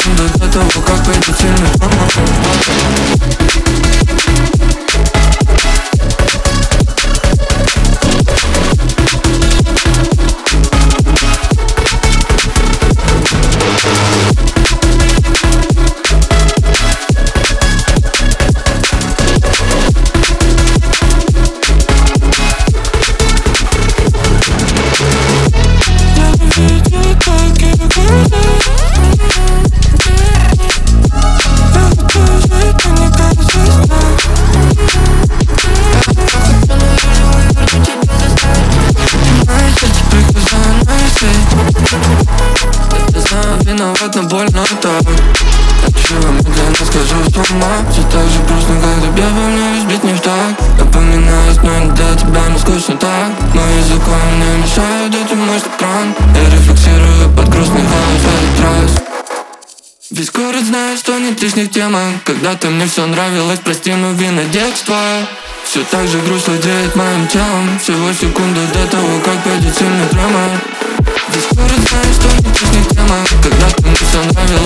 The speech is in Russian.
секунду до того, как пойдет сильный туман. Виноват, но больно так. Отчего медленно скажу с ума. Все так же грустно, когда бегаю, сбить не в так. Напоминаюсь, но не до тебя, но скучно так. Но языком мне мешают эти мысли кран. Я рефлексирую под грустный хаос в этот раз. Весь город знает, что нет лишних тем. Когда-то мне все нравилось, прости, но вина детства. Все так же грусть владеет моим телом. Всего секунду до того, как пойдет сильный тремор. Весь город знает, что нет лишних тем. Когда-то мне все нравилось.